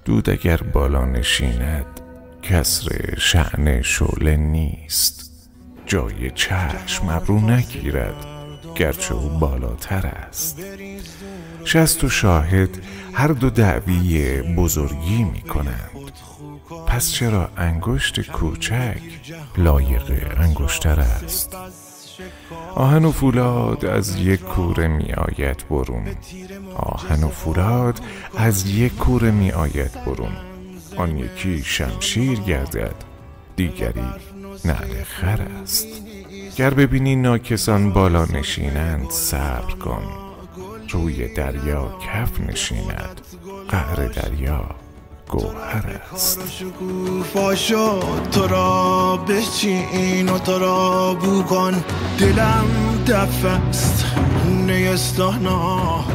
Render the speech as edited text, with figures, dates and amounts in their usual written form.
دود اگر بالا نشیند کسر شأن شعله نیست. جای چشم ابرو نگیرد گرچه او بالاتر است. 60 شاهد هر دو دعوی بزرگی می کنند. پس چرا انگشت کوچک لایق انگشتر است؟ آهن و فولاد از یک کوره می آید برون. آهن و فولاد از یک کوره می آید برون. آن یکی شمشیر گردد، دیگری نعل خر است. گر ببینی ناکسان بالا نشینند صبر کن. روی دریا کف نشیند، قعر دریا گوهر است. شکوفا شد تو را بچین و تو را بو کن. دلم دف است نیستانا